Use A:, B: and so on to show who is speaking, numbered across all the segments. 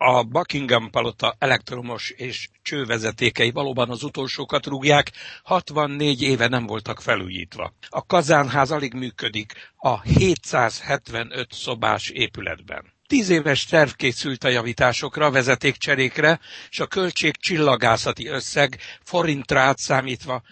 A: A Buckingham palota elektromos és csővezetékei valóban az utolsókat rúgják, 64 éve nem voltak felújítva. A kazánház alig működik a 775 szobás épületben. 10 éves terv készült a javításokra, vezetékcserékre, és a költség csillagászati összeg forintra átszámítva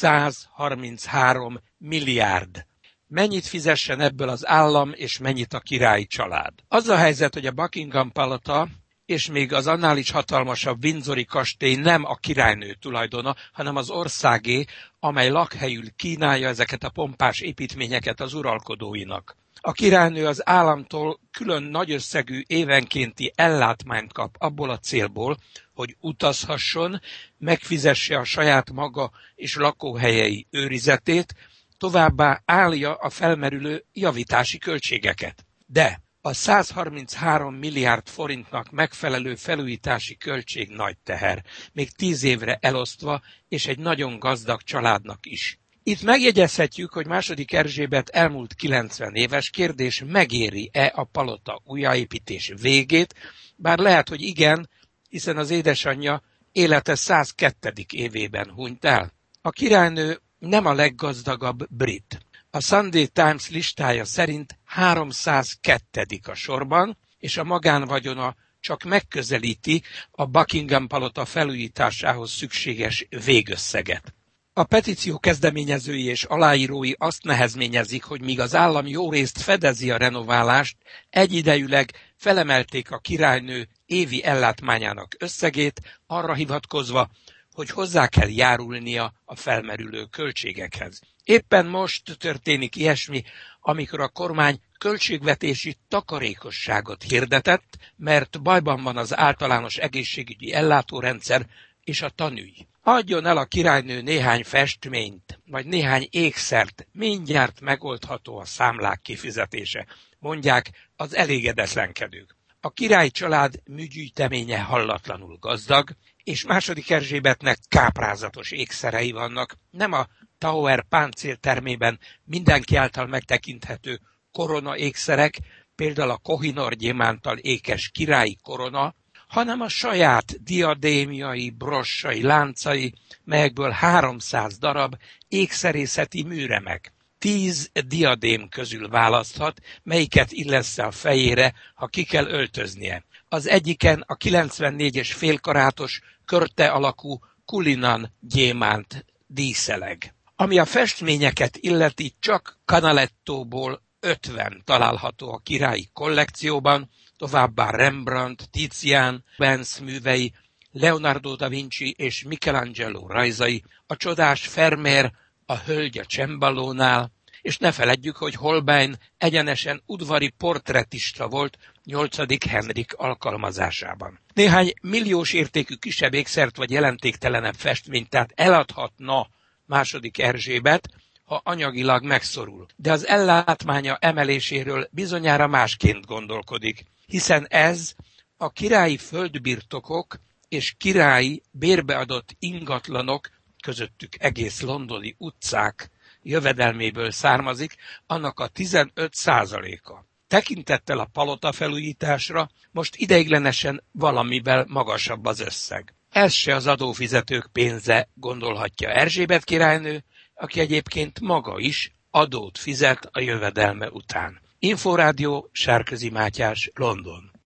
A: 133 milliárd. Mennyit fizessen ebből az állam, és mennyit a királyi család? Az a helyzet, hogy a Buckingham palota és még az annál is hatalmasabb Windsori kastély nem a királynő tulajdona, hanem az országé, amely lakhelyül kínálja ezeket a pompás építményeket az uralkodóinak. A királynő az államtól külön nagy összegű évenkénti ellátmányt kap abból a célból, hogy utazhasson, megfizesse a saját maga és lakóhelyei őrizetét, továbbá állja a felmerülő javítási költségeket. De a 133 milliárd forintnak megfelelő felújítási költség nagy teher, még 10 évre elosztva, és egy nagyon gazdag családnak is. Itt megjegyezhetjük, hogy II. Erzsébet elmúlt 90 éves, kérdés, megéri-e a palota újjáépítés végét, bár lehet, hogy igen, hiszen az édesanyja élete 102. évében hunyt el. A királynő nem a leggazdagabb brit. A Sunday Times listája szerint 302. a sorban, és a magánvagyona csak megközelíti a Buckingham palota felújításához szükséges végösszeget. A petíció kezdeményezői és aláírói azt nehezményezik, hogy míg az állam jórészt fedezi a renoválást, egyidejűleg felemelték a királynő évi ellátmányának összegét, arra hivatkozva, hogy hozzá kell járulnia a felmerülő költségekhez. Éppen most történik ilyesmi, amikor a kormány költségvetési takarékosságot hirdetett, mert bajban van az általános egészségügyi ellátórendszer és a tanügy. Adjon el a királynő néhány festményt, vagy néhány ékszert, mindjárt megoldható a számlák kifizetése, mondják az elégedetlenkedők. A királyi család műgyűjteménye hallatlanul gazdag, és II. Erzsébetnek káprázatos ékszerei vannak, nem a Tower páncéltermében mindenki által megtekinthető korona ékszerek, például a Koh-i-Noor gyémánttal ékes királyi korona, hanem a saját diadémiai, brossai, láncai, melyekből 300 darab ékszerészeti műremek. 10 diadém közül választhat, melyiket illessze a fejére, ha ki kell öltöznie. Az egyiken a 94,5 karátos, körte alakú Cullinan gyémánt díszeleg. Ami a festményeket illeti, csak Canalettóból 50 található a királyi kollekcióban, továbbá Rembrandt, Tizian, Rubens művei, Leonardo da Vinci és Michelangelo rajzai, a csodás Vermeer, a hölgy a cemballónál, és ne feledjük, hogy Holbein egyenesen udvari portretista volt 8. Henrik alkalmazásában. Néhány milliós értékű kisebb ékszert vagy jelentéktelenebb festményt tehát eladhatna II. Erzsébet, ha anyagilag megszorul. De az ellátmánya emeléséről bizonyára másként gondolkodik, hiszen ez a királyi földbirtokok és királyi bérbeadott ingatlanok, közöttük egész londoni utcák jövedelméből származik, annak a 15%-a. Tekintettel a palota felújításra most ideiglenesen valamivel magasabb az összeg. Ez se az adófizetők pénze, gondolhatja Erzsébet királynő, aki egyébként maga is adót fizet a jövedelme után. Inforádió, Sárközi Mátyás, London.